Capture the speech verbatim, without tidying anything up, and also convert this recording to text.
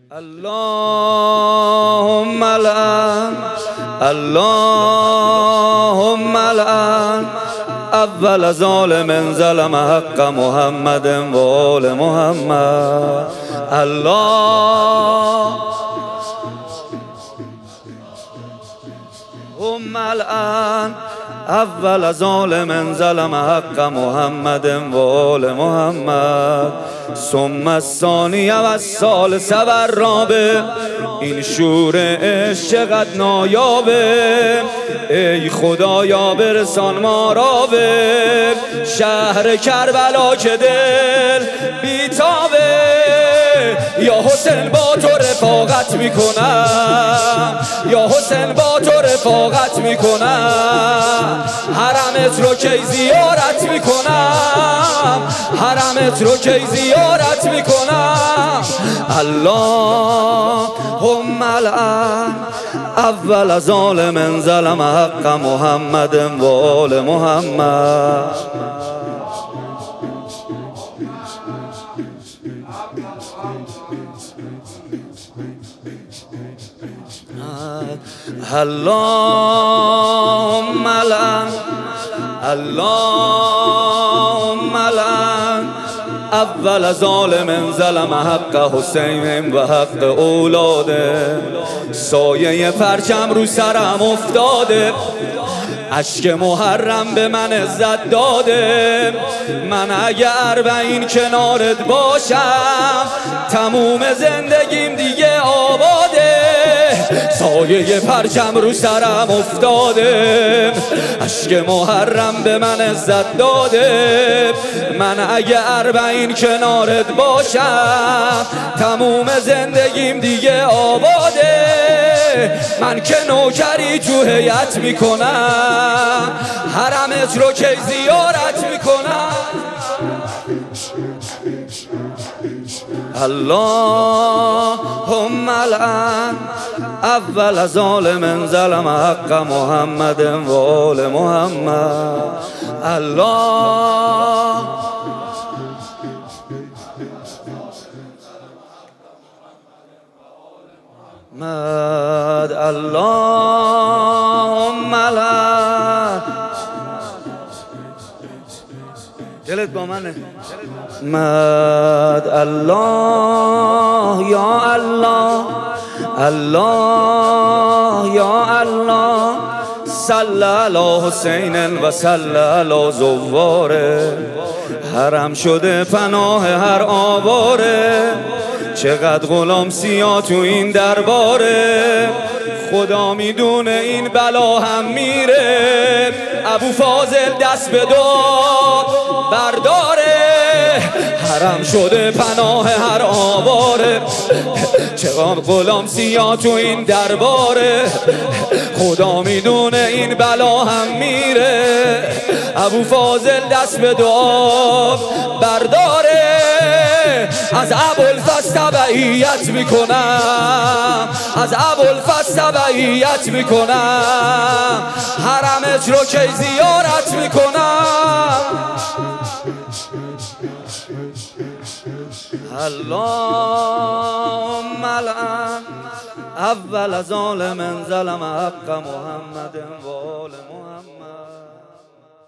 اللهم لعن اللهم لعن اول ظالم ظلم حق محمد و آل محمد. اللهم لعن اول ظالم ظلم حق محمد و آل محمد. ثم الثانی و الثالث و الرابع. این شور عشق چقدر نایابه، ای خدایا برسان ما را به شهر کربلا که دل بیتابه. یا حسین با تو رفاقت میکنم، یا حسین با تو رفاقت میکنم، حرمت رو کی زیارت میکنم، حرمت رو کی زیارت میکنم. اللهم لعن اول ظالم ظلم حق محمد و آل محمد. اللهم لعن اللهم لعن اول ظالم ظلم حق حسین و حق اولاده. سایه پرچم رو سرم افتاده، اشک محرم به من عزت داده. من اگه اربعین کنارت باشم تموم زندگیم دیگه آباده. سایه پرچم رو سرم افتاده، اشک محرم به من عزت داده. من اگه اربعین کنارت باشم تموم زندگیم دیگه آباده. من که نوکری تو هیئت میکنم، حرمت رو کی زیارت میکنم. اللهم لعن اول ظالم ظلم حق محمد و آل محمد. الله مد اللهم لعن. دلت با منه. مد الله یا الله الله یا الله. صلی علی حسین و صلی علی زواره. حرم شده پناه هر آواره. چقدر غلام سیاه تو این درباره. خدا میدونه این بلا هم میره. ابو فاضل دست به داد برداره. حرم شده پناه هر آواره. چقدر غلام سیاه تو این درباره. خدا میدونه این بلا هم میره. ابو فاضل دست به دعا برداره. از ابوالفضل تبعیت میکنم، از ابوالفضل تبعیت میکنم، حرمت رو کی زیارت میکنم. اللهم لعن اول ظالم ظلم حق محمد و آل محمد.